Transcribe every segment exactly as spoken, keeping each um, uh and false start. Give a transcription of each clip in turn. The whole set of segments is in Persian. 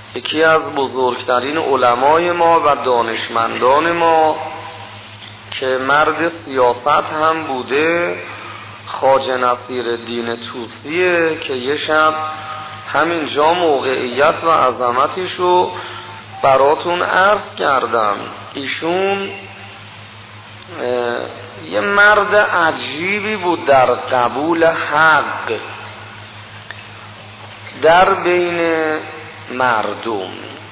یکی از بزرگترین علمای ما و دانشمندان ما که مرد سیاست هم بوده، خواجه نصیرالدین طوسیه که یه شب همینجا موقعیت و عظمتشو براتون عرض کردم. ایشون یه مرد عجیبی بود در قبول حق در بین مردم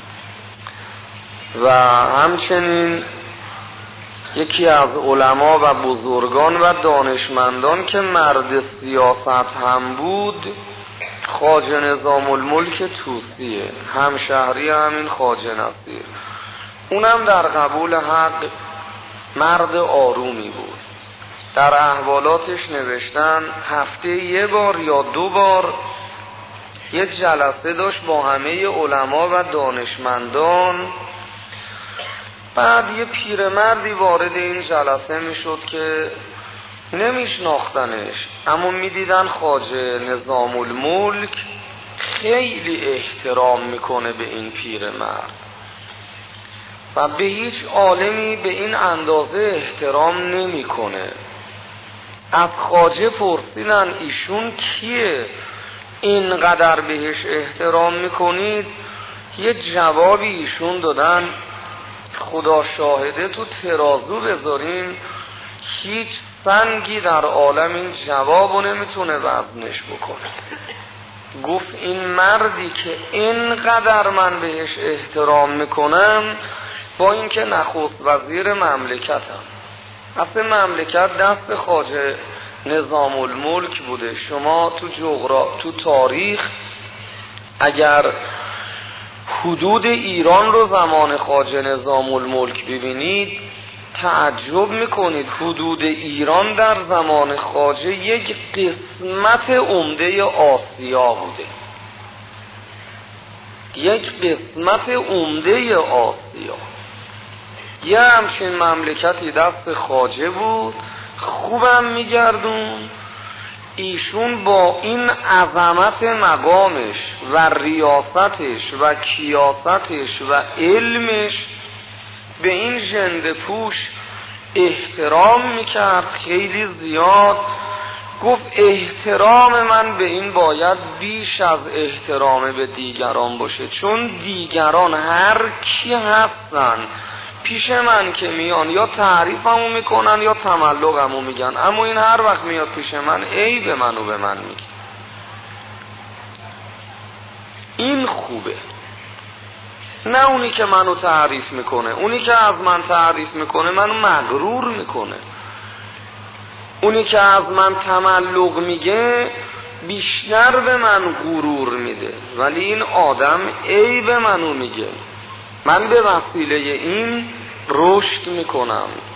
و همچنین یکی از علما و بزرگان و دانشمندان که مرد سیاست هم بود خواجه نظام الملک طوسیه، همشهری همین خواجه نصیر. اونم در قبول حق مرد آرومی بود. در احوالاتش نوشتن هفته یه بار یا دو بار یه جلسه داشت با همه علما و دانشمندان. بعد یه پیرمردی وارد این جلسه میشد که نمیشناختنش، اما میدیدن خواجه نظام الملک خیلی احترام میکنه به این پیرمرد و به هیچ عالمی به این اندازه احترام نمیکنه. از خواجه پرسیدن ایشون کیه اینقدر بهش احترام میکنید؟ یه جوابی ایشون دادن خدا شاهده تو ترازو بذاریم هیچ سنگی در عالم این جوابو نمیتونه وزنش بکنه. گفت این مردی که اینقدر من بهش احترام میکنم با اینکه نخست وزیر مملکتم، اصلا مملکت دست خواجه نظام الملک بوده. شما تو جغرا تو تاریخ اگر حدود ایران رو زمان خواجه نظام الملک ببینید تعجب میکنید. حدود ایران در زمان خواجه یک قسمت عمده آسیا بوده، یک قسمت عمده آسیا. یه همچین مملکتی دست خواجه بود، خوبم میگردون. ایشون با این عظمت مقامش و ریاستش و کیاستش و علمش به این ژنده پوش احترام میکرد خیلی زیاد. گفت احترام من به این باید بیش از احترام به دیگران باشه، چون دیگران هر کی هستن پیش من که میان یا تعریفمو میکنن یا تملقمو میگن، اما این هر وقت میاد پیش من عیب منو به من میگه. این خوبه، نه اونی که منو تعریف میکنه. اونی که از من تعریف میکنه منو مغرور میکنه، اونی که از من تملق میگه بیشتر به من غرور میده. ولی این آدم عیب منو میگه، من به وسیله این رشد میکنم.